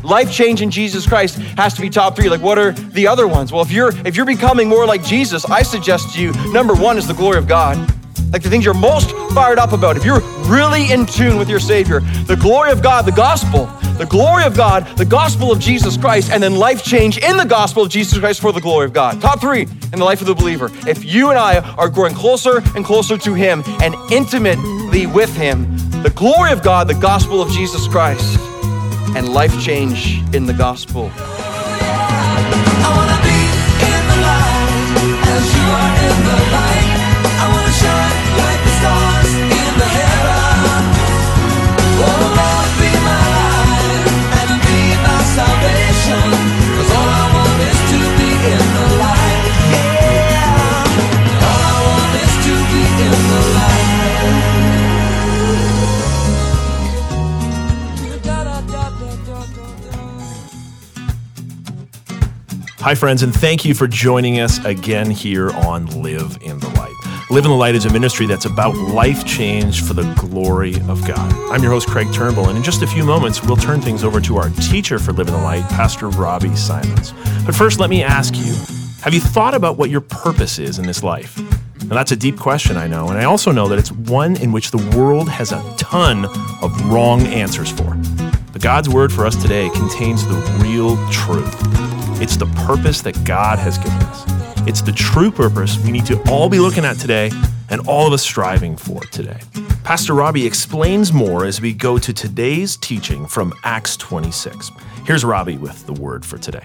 life change in Jesus Christ has to be top 3. Like, what are the other ones? Well, if you're becoming more like Jesus, I suggest to you, number 1 is the glory of God. Like the things you're most fired up about. If you're really in tune with your Savior, the glory of God, the gospel, the glory of God, the gospel of Jesus Christ, and then life change in the gospel of Jesus Christ for the glory of God. Top 3 in the life of the believer. If you and I are growing closer and closer to Him and intimately with Him, the glory of God, the gospel of Jesus Christ, and life change in the gospel. I wanna be in the light as you are in the light. I wanna shine like the stars in the heaven. Oh Lord, be my light and be my salvation. 'Cause all I want is to be in the light. Yeah. All I want is to be in the light. Hi, friends, and thank you for joining us again here on Live in the Light. Live in the Light is a ministry that's about life change for the glory of God. I'm your host, Craig Turnbull, and in just a few moments, we'll turn things over to our teacher for Live in the Light, Pastor Robbie Simons. But first, let me ask you, have you thought about what your purpose is in this life? Now, that's a deep question, I know, and I also know that it's one in which the world has a ton of wrong answers for. But God's word for us today contains the real truth. It's the purpose that God has given us. It's the true purpose we need to all be looking at today and all of us striving for today. Pastor Robbie explains more as we go to today's teaching from Acts 26. Here's Robbie with the word for today.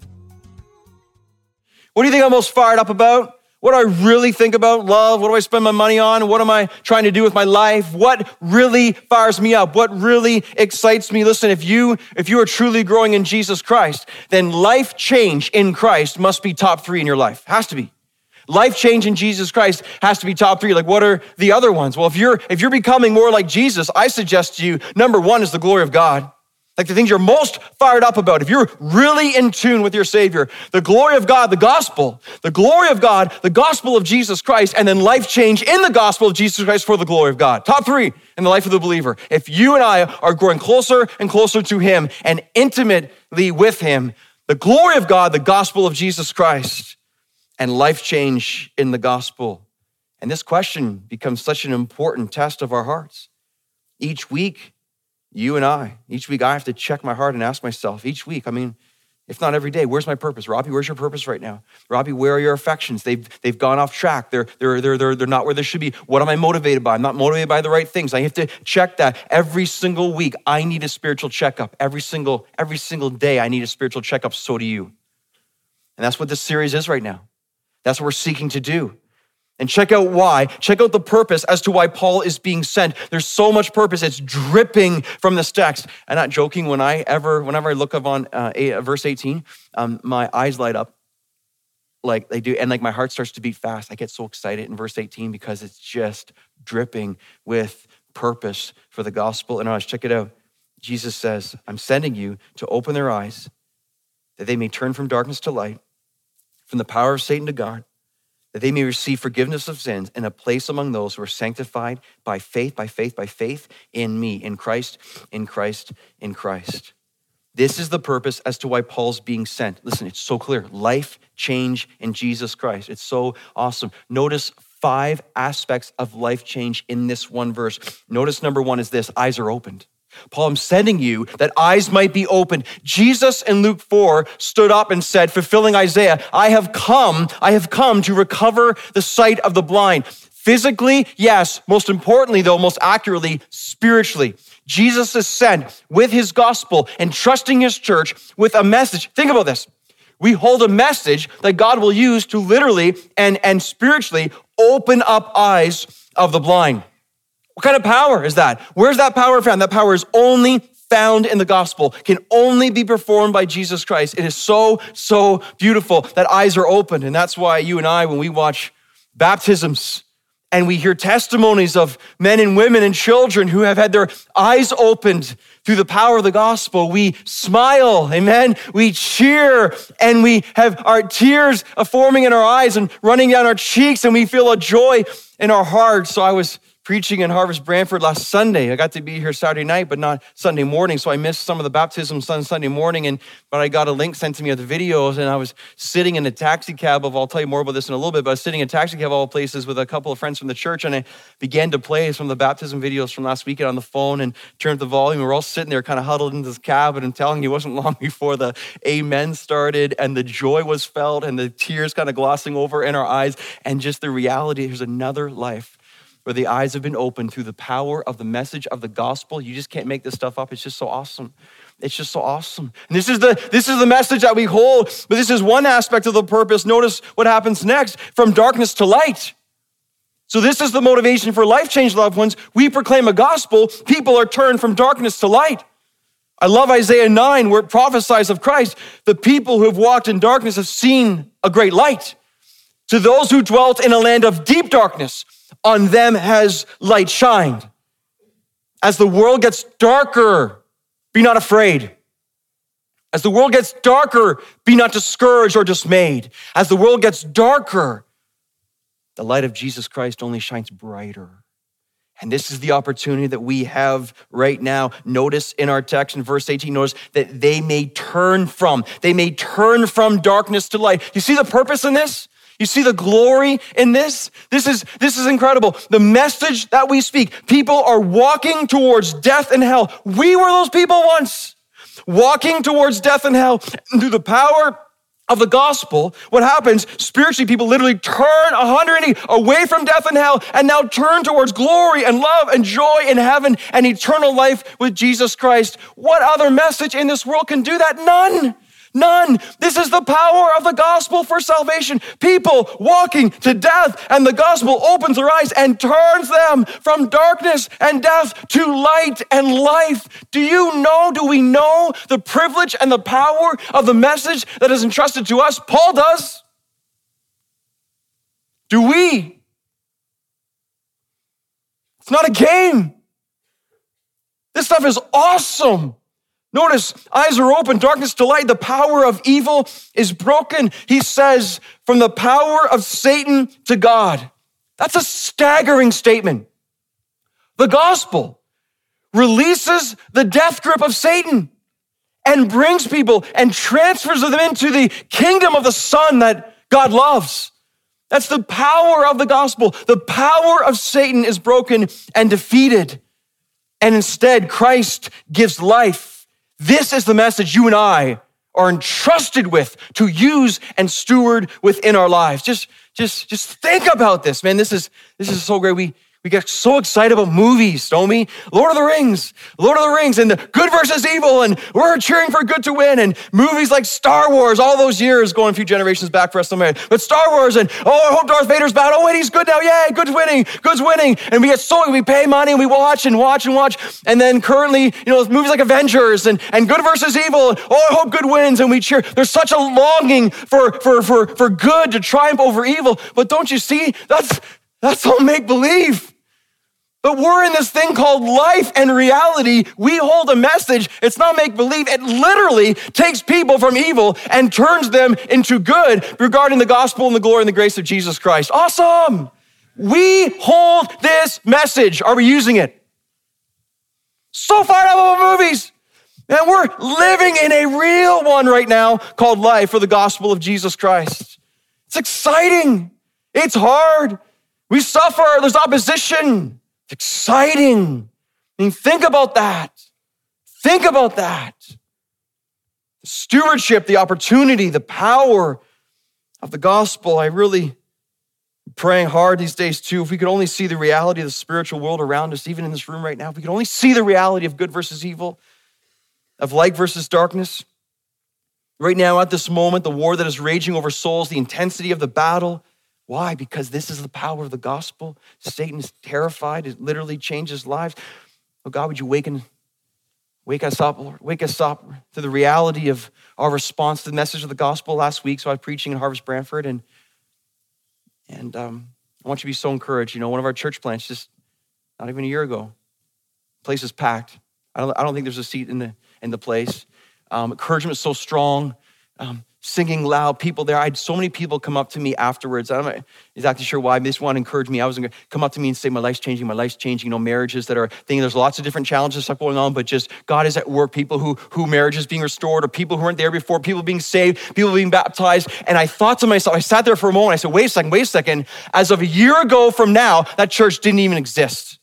What do you think I'm most fired up about? What do I really think about love? What do I spend my money on? What am I trying to do with my life? What really fires me up? What really excites me? Listen, if you are truly growing in Jesus Christ, then life change in Christ must be top 3 in your life. Has to be. Life change in Jesus Christ has to be top 3. Like, what are the other ones? Well, if you're becoming more like Jesus, I suggest to you, number 1 is the glory of God. Like the things you're most fired up about. If you're really in tune with your Savior, the glory of God, the gospel, the glory of God, the gospel of Jesus Christ, and then life change in the gospel of Jesus Christ for the glory of God. Top 3 in the life of the believer. If you and I are growing closer and closer to Him and intimately with Him, the glory of God, the gospel of Jesus Christ, and life change in the gospel. And this question becomes such an important test of our hearts. Each week, each week I have to check my heart and ask myself, each week, if not every day, where's my purpose? Robbie, where's your purpose right now? Robbie, where are your affections? They've gone off track. They're not where they should be. What am I motivated by? I'm not motivated by the right things. I have to check that every single week. I need a spiritual checkup. Every single day I need a spiritual checkup. So do you. And that's what this series is right now. That's what we're seeking to do. And check out why. Check out the purpose as to why Paul is being sent. There's so much purpose. It's dripping from this text. I'm not joking. Whenever I look up on verse 18, my eyes light up like they do. And like my heart starts to beat fast. I get so excited in verse 18 because it's just dripping with purpose for the gospel. And check it out. Jesus says, I'm sending you to open their eyes that they may turn from darkness to light, from the power of Satan to God, that they may receive forgiveness of sins and a place among those who are sanctified by faith in me, in Christ. This is the purpose as to why Paul's being sent. Listen, it's so clear. Life change in Jesus Christ. It's so awesome. Notice 5 aspects of life change in this one verse. Notice number 1 is this: eyes are opened. Paul, I'm sending you that eyes might be opened. Jesus in Luke 4 stood up and said, fulfilling Isaiah, I have come to recover the sight of the blind. Physically, yes. Most importantly, though, most accurately, spiritually. Jesus is sent with his gospel and trusting his church with a message. Think about this. We hold a message that God will use to literally and spiritually open up eyes of the blind. What kind of power is that? Where's that power found? That power is only found in the gospel, can only be performed by Jesus Christ. It is so, so beautiful that eyes are opened. And that's why you and I, when we watch baptisms and we hear testimonies of men and women and children who have had their eyes opened through the power of the gospel, we smile, amen? We cheer, and we have our tears forming in our eyes and running down our cheeks, and we feel a joy in our hearts. So I was preaching in Harvest Brantford last Sunday. I got to be here Saturday night, but not Sunday morning. So I missed some of the baptisms on Sunday morning. But I got a link sent to me of the videos, and I was sitting in a taxi cab I'll tell you more about this in a little bit, but I was sitting in a taxi cab of all places with a couple of friends from the church, and I began to play some of the baptism videos from last weekend on the phone and turned up the volume. We're all sitting there kind of huddled in this cab, and I'm telling you, it wasn't long before the amen started and the joy was felt and the tears kind of glossing over in our eyes, and just the reality, here's another life where the eyes have been opened through the power of the message of the gospel. You just can't make this stuff up. It's just so awesome. It's just so awesome. And this is the message that we hold, but this is one aspect of the purpose. Notice what happens next, from darkness to light. So this is the motivation for Life Change, loved ones. We proclaim a gospel. People are turned from darkness to light. I love Isaiah 9, where it prophesies of Christ. The people who have walked in darkness have seen a great light. To those who dwelt in a land of deep darkness, on them has light shined. As the world gets darker, be not afraid. As the world gets darker, be not discouraged or dismayed. As the world gets darker, the light of Jesus Christ only shines brighter. And this is the opportunity that we have right now. Notice in our text in verse 18, notice that they may turn from darkness to light. You see the purpose in this? You see the glory in this? This is incredible. The message that we speak, people are walking towards death and hell. We were those people once, walking towards death and hell. And through the power of the gospel, what happens, spiritually, people literally turn 180 away from death and hell and now turn towards glory and love and joy in heaven and eternal life with Jesus Christ. What other message in this world can do that? None. None. This is the power of the gospel for salvation. People walking to death, and the gospel opens their eyes and turns them from darkness and death to light and life. Do we know the privilege and the power of the message that is entrusted to us? Paul does. Do we? It's not a game. This stuff is awesome. Notice, eyes are open, darkness to light. The power of evil is broken. He says, from the power of Satan to God. That's a staggering statement. The gospel releases the death grip of Satan and brings people and transfers them into the kingdom of the Son that God loves. That's the power of the gospel. The power of Satan is broken and defeated. And instead, Christ gives life. This is the message you and I are entrusted with to use and steward within our lives. Just think about this, man. This is so great. We get so excited about movies, don't we? Lord of the Rings, and the good versus evil, and we're cheering for good to win, and movies like Star Wars, all those years, going a few generations back for us somewhere. But Star Wars, and I hope Darth Vader's bad. Oh, wait, he's good now. Yay, good's winning. And we pay money, and we watch. And then currently, movies like Avengers, and good versus evil, and I hope good wins, and we cheer. There's such a longing for good to triumph over evil. But don't you see, that's all make-believe. But we're in this thing called life and reality. We hold a message. It's not make-believe. It literally takes people from evil and turns them into good regarding the gospel and the glory and the grace of Jesus Christ. Awesome. We hold this message. Are we using it? So fired up about movies. And we're living in a real one right now called life for the gospel of Jesus Christ. It's exciting. It's hard. We suffer. There's opposition. It's exciting. I mean, think about that. The stewardship, the opportunity, the power of the gospel. I really am praying hard these days too. If we could only see the reality of the spiritual world around us, even in this room right now, if we could only see the reality of good versus evil, of light versus darkness. Right now, at this moment, the war that is raging over souls, the intensity of the battle. Why? Because this is the power of the gospel. Satan is terrified. It literally changes lives. Oh God, would you wake us up, Lord. Wake us up to the reality of our response to the message of the gospel last week. So I was preaching in Harvest Brantford, and I want you to be so encouraged. One of our church plants, just not even a year ago, place is packed. I don't think there's a seat in the place. Encouragement is so strong. singing loud, people there. I had so many people come up to me afterwards. I'm not exactly sure why. They just want to encourage me. I was going to come up to me and say, my life's changing. Marriages that are thinking there's lots of different challenges stuff going on, but just God is at work. People who marriages being restored, or people who weren't there before, people being saved, people being baptized. And I thought to myself, I sat there for a moment. I said, wait a second. As of a year ago from now, that church didn't even exist.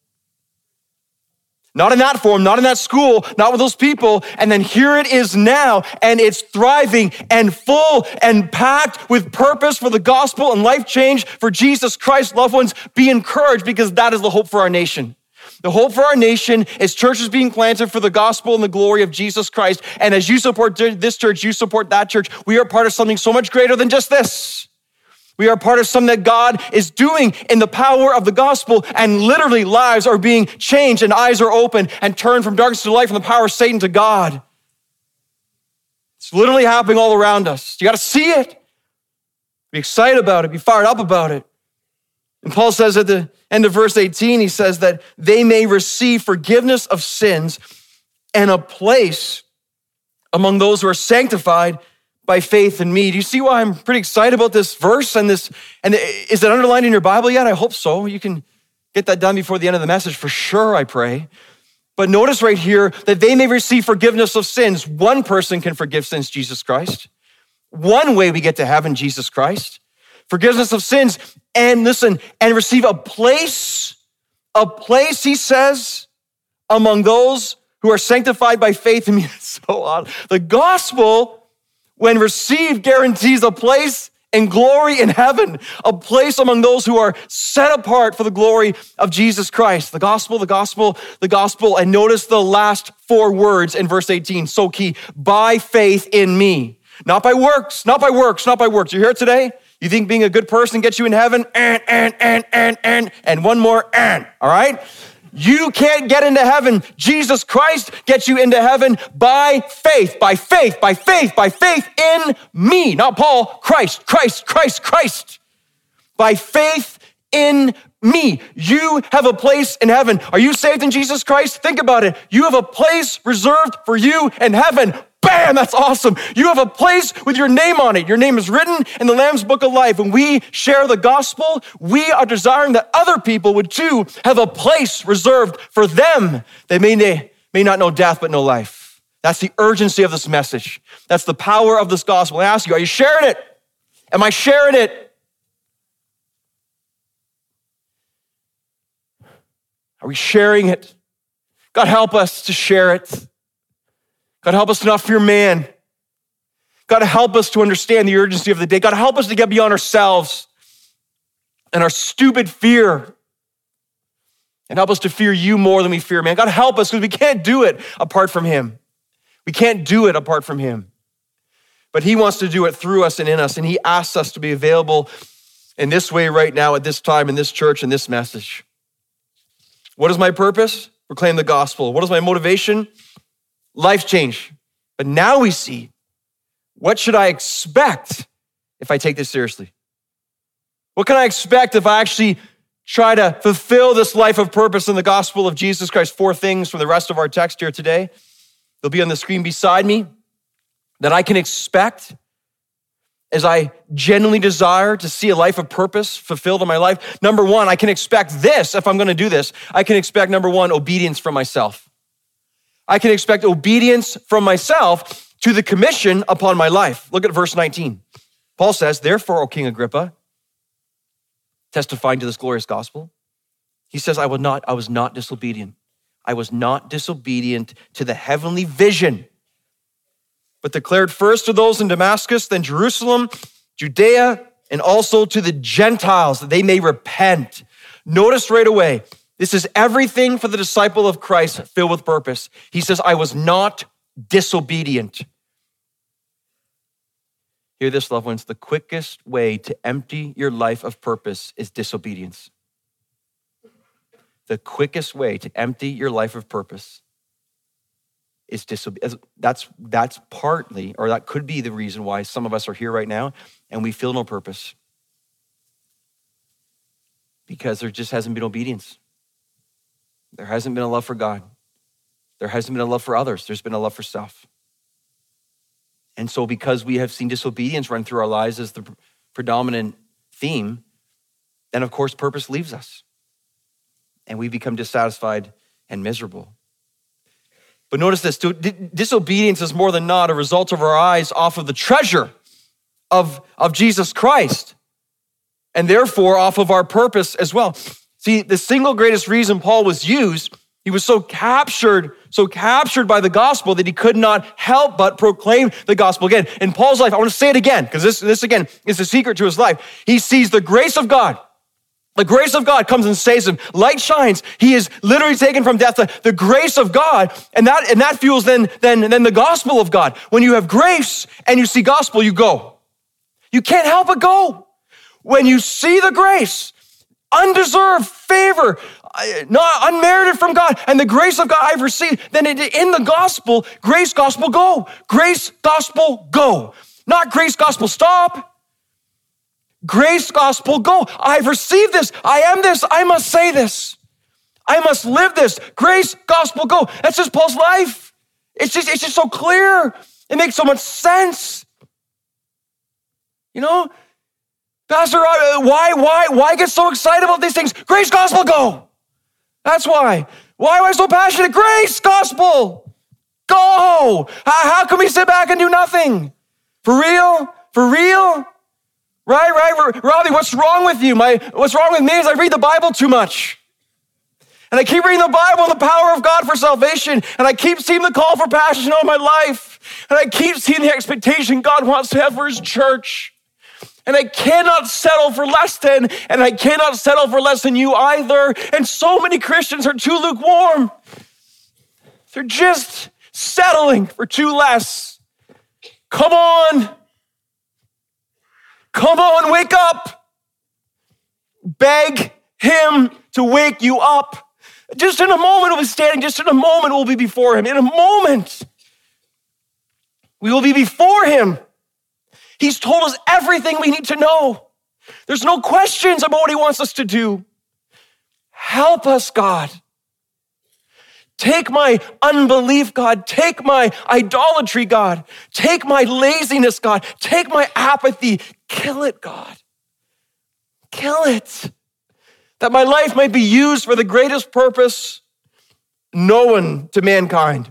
Not in that form, not in that school, not with those people. And then here it is now, and it's thriving and full and packed with purpose for the gospel and life change for Jesus Christ. Loved ones, be encouraged, because that is the hope for our nation. The hope for our nation is churches being planted for the gospel and the glory of Jesus Christ. And as you support this church, you support that church. We are part of something so much greater than just this. We are part of something that God is doing in the power of the gospel, and literally lives are being changed and eyes are open and turned from darkness to light, from the power of Satan to God. It's literally happening all around us. You got to see it. Be excited about it. Be fired up about it. And Paul says at the end of verse 18, he says that they may receive forgiveness of sins and a place among those who are sanctified by faith in me. Do you see why I'm pretty excited about this verse and this? And is it underlined in your Bible yet? I hope so. You can get that done before the end of the message for sure, I pray. But notice right here that they may receive forgiveness of sins. One person can forgive sins, Jesus Christ. One way we get to heaven, Jesus Christ. Forgiveness of sins, and listen, and receive a place, he says, among those who are sanctified by faith in me. It's so odd. The gospel, when received, guarantees a place in glory in heaven, a place among those who are set apart for the glory of Jesus Christ. The gospel, and notice the last 4 words in verse 18, so key, by faith in me. Not by works. You hear it today? You think being a good person gets you in heaven? And one more, all right? You can't get into heaven. Jesus Christ gets you into heaven by faith in me. Not Paul, Christ. By faith in me. You have a place in heaven. Are you saved in Jesus Christ? Think about it. You have a place reserved for you in heaven. Bam, that's awesome. You have a place with your name on it. Your name is written in the Lamb's Book of Life. When we share the gospel, we are desiring that other people would too have a place reserved for them. They may not know death, but know life. That's the urgency of this message. That's the power of this gospel. I ask you, are you sharing it? Am I sharing it? Are we sharing it? God, help us to share it. God, help us to not fear man. God, help us to understand the urgency of the day. God, help us to get beyond ourselves and our stupid fear, and help us to fear you more than we fear man. God, help us, because we can't do it apart from him. We can't do it apart from him. But he wants to do it through us and in us, and he asks us to be available in this way right now, at this time, in this church, in this message. What is my purpose? Proclaim the gospel. What is my motivation? Life change. But now we see, what should I expect if I take this seriously? What can I expect if I actually try to fulfill this life of purpose in the gospel of Jesus Christ? 4 things from the rest of our text here today. They'll be on the screen beside me that I can expect as I genuinely desire to see a life of purpose fulfilled in my life. Number 1, I can expect this if I'm going to do this. I can expect, number 1, obedience from myself. I can expect obedience from myself to the commission upon my life. Look at verse 19. Paul says, therefore, O King Agrippa, testifying to this glorious gospel, he says, I was not disobedient. I was not disobedient to the heavenly vision, but declared first to those in Damascus, then Jerusalem, Judea, and also to the Gentiles, that they may repent. Notice right away, this is everything for the disciple of Christ filled with purpose. He says, I was not disobedient. Hear this, loved ones. The quickest way to empty your life of purpose is disobedience. The quickest way to empty your life of purpose is disobedience. That's partly, or that could be the reason why some of us are here right now and we feel no purpose. Because there just hasn't been obedience. There hasn't been a love for God. There hasn't been a love for others. There's been a love for self. And so because we have seen disobedience run through our lives as the predominant theme, then of course purpose leaves us and we become dissatisfied and miserable. But notice this, disobedience is more than not a result of our eyes off of the treasure of Jesus Christ, and therefore off of our purpose as well. See, the single greatest reason Paul was used, he was so captured by the gospel that he could not help but proclaim the gospel. Again, in Paul's life, I want to say it again, because this again is the secret to his life. He sees the grace of God. The grace of God comes and saves him. Light shines. He is literally taken from death. The grace of God, and that fuels then the gospel of God. When you have grace and you see gospel, you go. You can't help but go. When you see the grace, undeserved favor, not unmerited from God, and the grace of God I've received, then in the gospel, grace, gospel, go. Grace, gospel, go. Not grace, gospel, stop. Grace, gospel, go. I've received this. I am this. I must say this. I must live this. Grace, gospel, go. That's just Paul's life. It's just so clear. It makes so much sense. You know, Pastor, why get so excited about these things? Grace, gospel, go. That's why. Why am I so passionate? Grace, gospel, go. How can we sit back and do nothing? For real? For real? Right. Robbie, what's wrong with you? What's wrong with me is I read the Bible too much. And I keep reading the Bible and the power of God for salvation. And I keep seeing the call for passion all my life. And I keep seeing the expectation God wants to have for his church. And I cannot settle for less than, and I cannot settle for less than you either. And so many Christians are too lukewarm. They're just settling for too less. Come on. Come on, wake up. Beg him to wake you up. Just in a moment we'll be standing, just in a moment we'll be before him. In a moment, we will be before him. He's told us everything we need to know. There's no questions about what he wants us to do. Help us, God. Take my unbelief, God. Take my idolatry, God. Take my laziness, God. Take my apathy. Kill it, God. Kill it. That my life might be used for the greatest purpose known to mankind.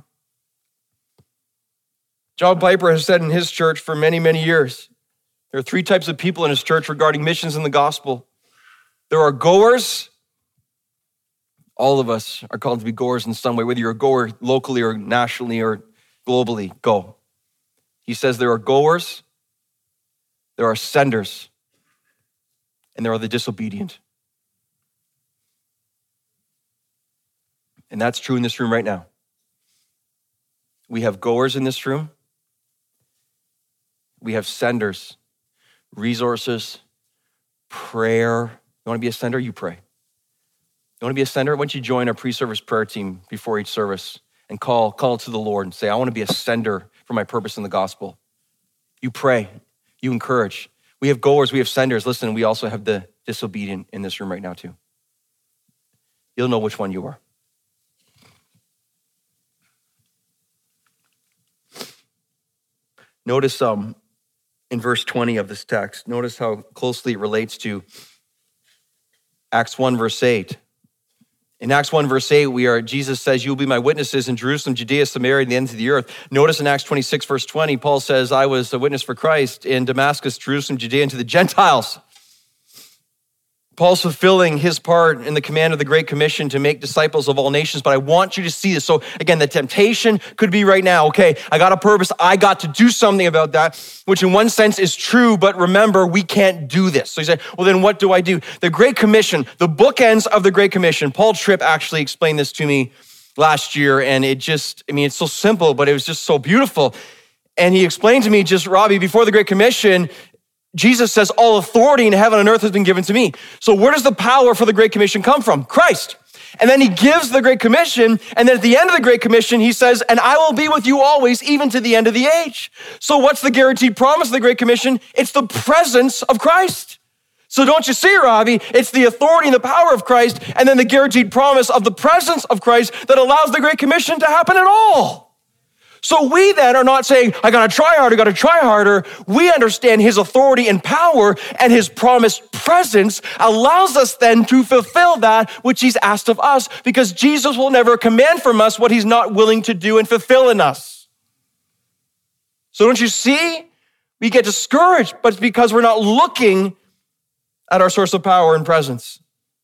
John Piper has said in his church for many, many years, there are three types of people in his church regarding missions and the gospel. There are goers. All of us are called to be goers in some way, whether you're a goer locally or nationally or globally, go. He says there are goers, there are senders, and there are the disobedient. And that's true in this room right now. We have goers in this room. We have senders, resources, prayer. You want to be a sender? You pray. You want to be a sender? Why don't you join our pre-service prayer team before each service and call to the Lord and say, I want to be a sender for my purpose in the gospel. You pray. You encourage. We have goers. We have senders. Listen, we also have the disobedient in this room right now too. You'll know which one you are. Notice in verse 20 of this text, notice how closely it relates to Acts 1, verse 8. In Acts 1, verse 8, Jesus says, you will be my witnesses in Jerusalem, Judea, Samaria, and the ends of the earth. Notice in Acts 26, verse 20, Paul says, I was a witness for Christ in Damascus, Jerusalem, Judea, and to the Gentiles. Paul's fulfilling his part in the command of the Great Commission to make disciples of all nations, but I want you to see this. So again, the temptation could be right now, okay, I got a purpose, I got to do something about that, which in one sense is true, but remember, we can't do this. So you say, well, then what do I do? The Great Commission, the bookends of the Great Commission. Paul Tripp actually explained this to me last year, and it's so simple, but it was just so beautiful. And he explained to me Robbie, before the Great Commission, Jesus says, all authority in heaven and earth has been given to me. So where does the power for the Great Commission come from? Christ. And then he gives the Great Commission. And then at the end of the Great Commission, he says, and I will be with you always, even to the end of the age. So what's the guaranteed promise of the Great Commission? It's the presence of Christ. So don't you see, Robbie? It's the authority and the power of Christ, and then the guaranteed promise of the presence of Christ that allows the Great Commission to happen at all. So we then are not saying, I gotta try harder. We understand his authority and power, and his promised presence allows us then to fulfill that which he's asked of us, because Jesus will never command from us what he's not willing to do and fulfill in us. So don't you see? We get discouraged, but it's because we're not looking at our source of power and presence.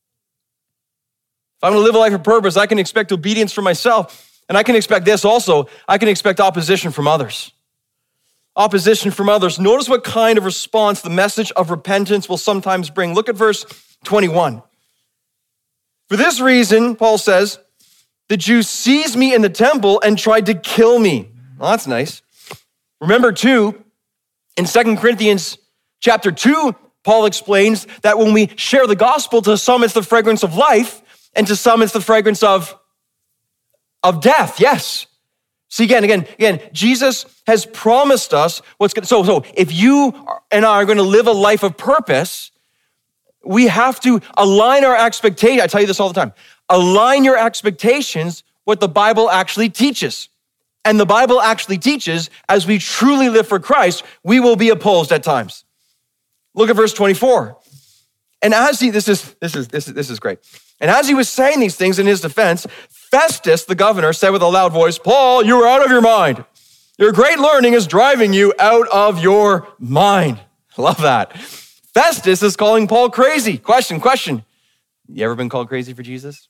If I'm gonna live a life of purpose, I can expect obedience from myself. And I can expect this also. I can expect opposition from others. Opposition from others. Notice what kind of response the message of repentance will sometimes bring. Look at verse 21. For this reason, Paul says, the Jews seized me in the temple and tried to kill me. Well, that's nice. Remember too, in 2 Corinthians chapter 2, Paul explains that when we share the gospel, to some it's the fragrance of life, and to some it's the fragrance of death, yes. See, again, Jesus has promised us what's good. So if you and I are going to live a life of purpose, we have to align our expectations. I tell you this all the time. Align your expectations what the Bible actually teaches. And the Bible actually teaches, as we truly live for Christ, we will be opposed at times. Look at verse 24. And as this is great. And as he was saying these things in his defense, Festus, the governor, said with a loud voice, Paul, you are out of your mind. Your great learning is driving you out of your mind. I love that. Festus is calling Paul crazy. Question. You ever been called crazy for Jesus?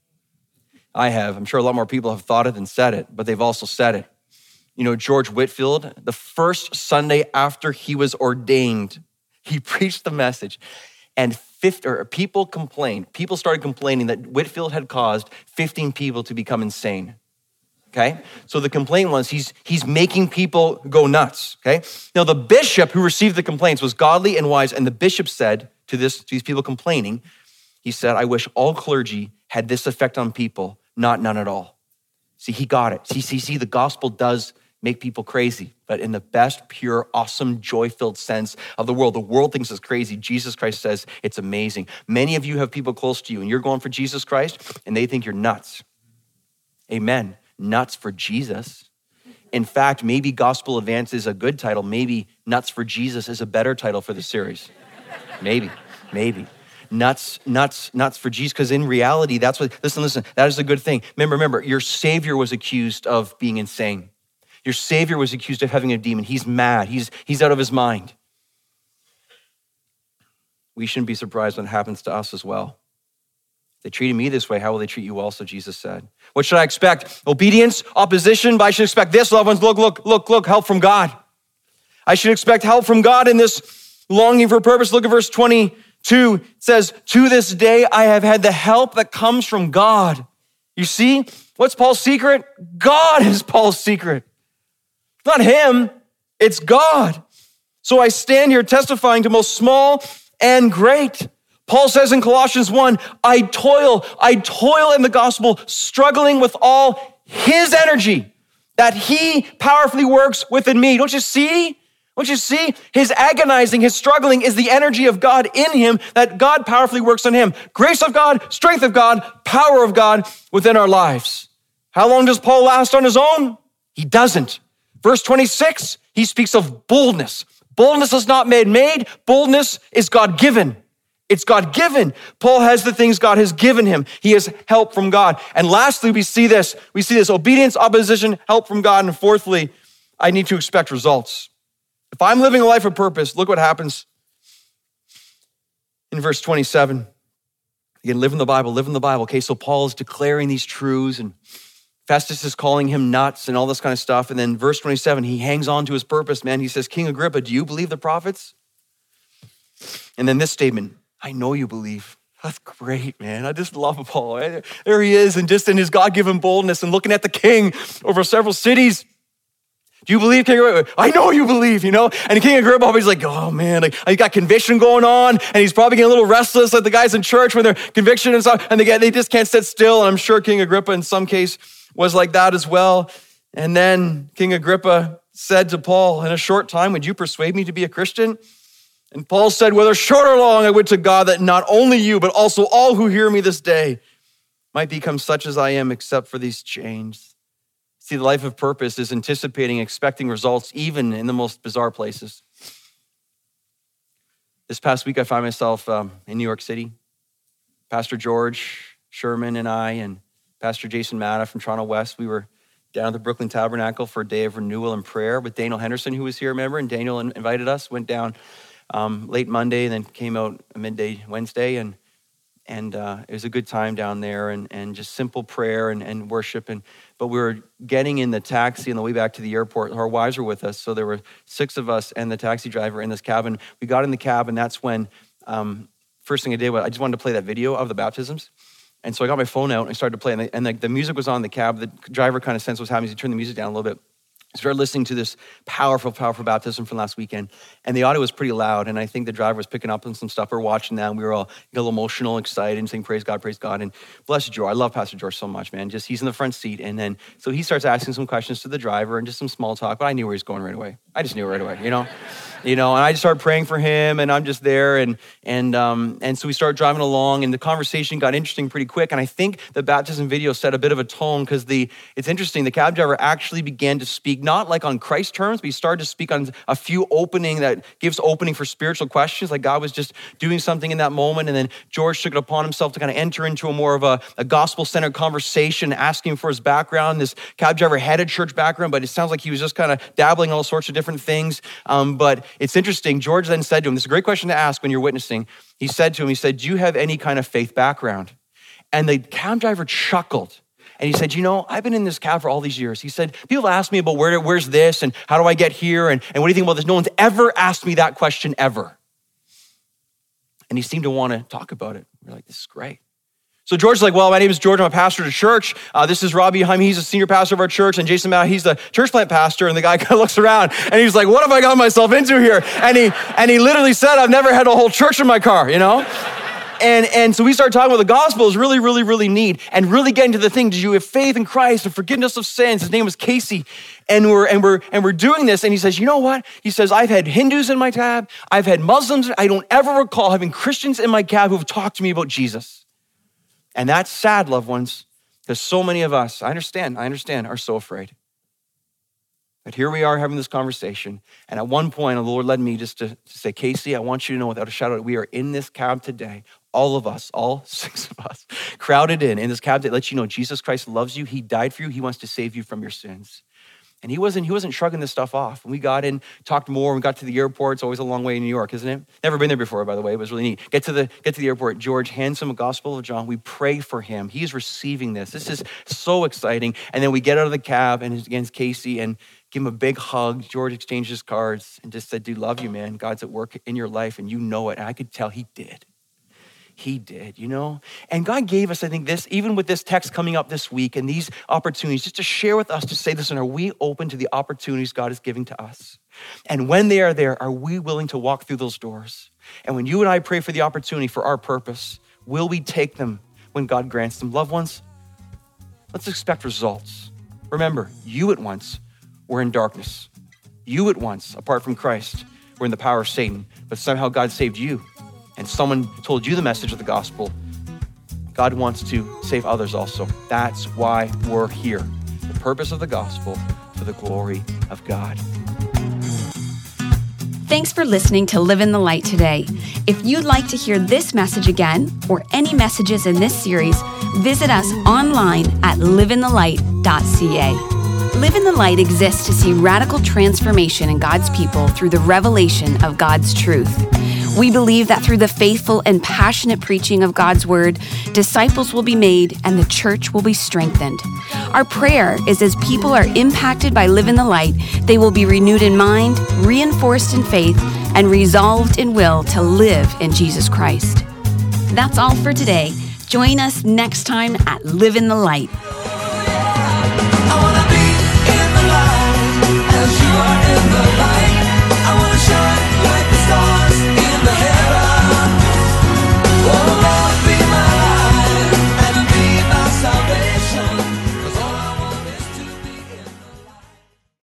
I have. I'm sure a lot more people have thought it than said it, but they've also said it. You know, George Whitefield, the first Sunday after he was ordained, he preached the message, and people started complaining that Whitefield had caused 15 people to become insane. Okay? So the complaint was he's making people go nuts. Okay? Now the bishop who received the complaints was godly and wise, and the bishop said to these people complaining, he said, I wish all clergy had this effect on people, not none at all. See, he got it. See, the gospel does make people crazy, but in the best, pure, awesome, joy-filled sense of the world. The world thinks it's crazy. Jesus Christ says it's amazing. Many of you have people close to you, and you're going for Jesus Christ, and they think you're nuts. Amen. Nuts for Jesus. In fact, maybe Gospel Advance is a good title. Maybe Nuts for Jesus is a better title for the series. Maybe. Nuts for Jesus, because in reality, that's what, listen, that is a good thing. Remember, your Savior was accused of being insane. Your Savior was accused of having a demon. He's mad. He's out of his mind. We shouldn't be surprised when it happens to us as well. They treated me this way. How will they treat you also, Jesus said. What should I expect? Obedience, opposition, but I should expect this, loved ones. Look, help from God. I should expect help from God in this longing for purpose. Look at verse 22. It says, to this day, I have had the help that comes from God. You see, what's Paul's secret? God is Paul's secret. Not him, it's God. So I stand here testifying to most small and great. Paul says in Colossians 1, I toil in the gospel, struggling with all his energy that he powerfully works within me. Don't you see? His agonizing, his struggling is the energy of God in him, that God powerfully works on him. Grace of God, strength of God, power of God within our lives. How long does Paul last on his own? He doesn't. Verse 26, he speaks of boldness. Boldness is not made. Boldness is God-given. It's God-given. Paul has the things God has given him. He has help from God. And lastly, we see this obedience, opposition, help from God. And fourthly, I need to expect results. If I'm living a life of purpose, look what happens in verse 27. Again, live in the Bible. Okay, so Paul is declaring these truths, and Festus is calling him nuts and all this kind of stuff. And then verse 27, he hangs on to his purpose, man. He says, King Agrippa, do you believe the prophets? And then this statement, I know you believe. That's great, man. I just love Paul. There he is, and just in his God-given boldness and looking at the king over several cities. Do you believe, King Agrippa? I know you believe, And King Agrippa, he's like, oh man, I got conviction going on, and he's probably getting a little restless like the guys in church when they're conviction and stuff, and they just can't sit still. And I'm sure King Agrippa in some case was like that as well. And then King Agrippa said to Paul, in a short time, would you persuade me to be a Christian? And Paul said, whether short or long, I would to God that not only you, but also all who hear me this day might become such as I am, except for these chains. See, the life of purpose is anticipating, expecting results, even in the most bizarre places. This past week, I find myself in New York City. Pastor George Sherman and I and Pastor Jason Matta from Toronto West, we were down at the Brooklyn Tabernacle for a day of renewal and prayer with Daniel Henderson, who was here, remember? And Daniel invited us, went down late Monday and then came out midday Wednesday. And it was a good time down there and just simple prayer and worship. But we were getting in the taxi on the way back to the airport. Our wives were with us. So there were 6 of us and the taxi driver in this cabin. We got in the cab, and that's when first thing I did was I just wanted to play that video of the baptisms. And so I got my phone out and I started to play, and the music was on in the cab. The driver kind of sensed what was happening. He turned the music down a little bit. I started listening to this powerful, powerful baptism from last weekend, and the audio was pretty loud, and I think the driver was picking up on some stuff. We were watching that, and we were all a little emotional, excited, and saying, praise God, and bless you, George. I love Pastor George so much, man. Just he's in the front seat, and then, so he starts asking some questions to the driver and just some small talk, but I knew where he was going right away. I just knew right away, you know? And I just started praying for him, and I'm just there, and so we started driving along, and the conversation got interesting pretty quick, and I think the baptism video set a bit of a tone, because it's interesting, the cab driver actually began to speak, not like on Christ terms, but he started to speak on a few opening that gives opening for spiritual questions, like God was just doing something in that moment, and then George took it upon himself to kind of enter into a more of a gospel-centered conversation, asking for his background. This cab driver had a church background, but it sounds like he was just kind of dabbling in all sorts of different things, but it's interesting. George then said to him, this is a great question to ask when you're witnessing. He said, do you have any kind of faith background? And the cab driver chuckled. And he said, I've been in this cab for all these years. He said, people ask me about where's this and how do I get here and what do you think about this? No one's ever asked me that question ever. And he seemed to want to talk about it. We're like, this is great. So George's like, well, my name is George. I'm a pastor at a church. This is Robbie behind me. He's a senior pastor of our church. And Jason Matt, he's the church plant pastor. And the guy kind of looks around and he's like, what have I got myself into here? And he literally said, I've never had a whole church in my car, And so we started talking about the gospel. It was really, really, really neat. And really getting to the thing, did you have faith in Christ and forgiveness of sins? His name was Casey. And we're doing this. And he says, you know what? He says, I've had Hindus in my cab. I've had Muslims. I don't ever recall having Christians in my cab who've talked to me about Jesus. And that's sad, loved ones, because so many of us, I understand, are so afraid. But here we are having this conversation. And at one point, the Lord led me just to say, Casey, I want you to know without a shadow, we are in this cab today. All of us, all 6 of us, crowded in this cab that lets you know Jesus Christ loves you. He died for you. He wants to save you from your sins. And he wasn't shrugging this stuff off. When we got in, talked more, we got to the airport. It's always a long way in New York, isn't it? Never been there before, by the way. It was really neat. Get to the airport. George hands him a Gospel of John. We pray for him. He's receiving this. This is so exciting. And then we get out of the cab, and it's against Casey, and give him a big hug. George exchanged his cards and just said, dude, love you, man. God's at work in your life, and you know it. And I could tell he did. He did, And God gave us, I think, this, even with this text coming up this week and these opportunities, just to share with us, to say, listen, are we open to the opportunities God is giving to us? And when they are there, are we willing to walk through those doors? And when you and I pray for the opportunity for our purpose, will we take them when God grants them? Loved ones, let's expect results. Remember, you at once were in darkness. You at once, apart from Christ, were in the power of Satan, but somehow God saved you. And someone told you the message of the gospel. God wants to save others also. That's why we're here. The purpose of the gospel for the glory of God. Thanks for listening to Live in the Light today. If you'd like to hear this message again or any messages in this series, visit us online at liveinthelight.ca. Live in the Light exists to see radical transformation in God's people through the revelation of God's truth. We believe that through the faithful and passionate preaching of God's word, disciples will be made and the church will be strengthened. Our prayer is as people are impacted by Live in the Light, they will be renewed in mind, reinforced in faith, and resolved in will to live in Jesus Christ. That's all for today. Join us next time at Live in the Light.